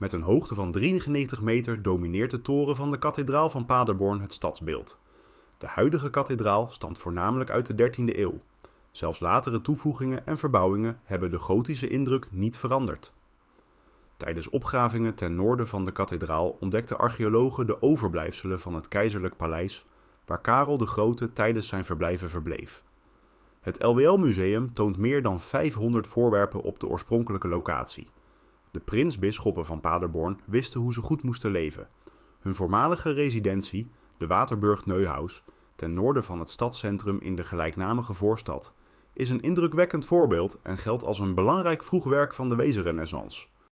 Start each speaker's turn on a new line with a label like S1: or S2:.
S1: Met een hoogte van 93 meter domineert de toren van de kathedraal van Paderborn het stadsbeeld. De huidige kathedraal stamt voornamelijk uit de 13e eeuw. Zelfs latere toevoegingen en verbouwingen hebben de gotische indruk niet veranderd. Tijdens opgravingen ten noorden van de kathedraal ontdekten archeologen de overblijfselen van het keizerlijk paleis, waar Karel de Grote tijdens zijn verblijven verbleef. Het LWL-museum toont meer dan 500 voorwerpen op de oorspronkelijke locatie. De prins-bisschoppen van Paderborn wisten hoe ze goed moesten leven. Hun voormalige residentie, de Waterburg Neuhaus, ten noorden van het stadscentrum in de gelijknamige voorstad, is een indrukwekkend voorbeeld en geldt als een belangrijk vroegwerk van de Wezenrenaissance.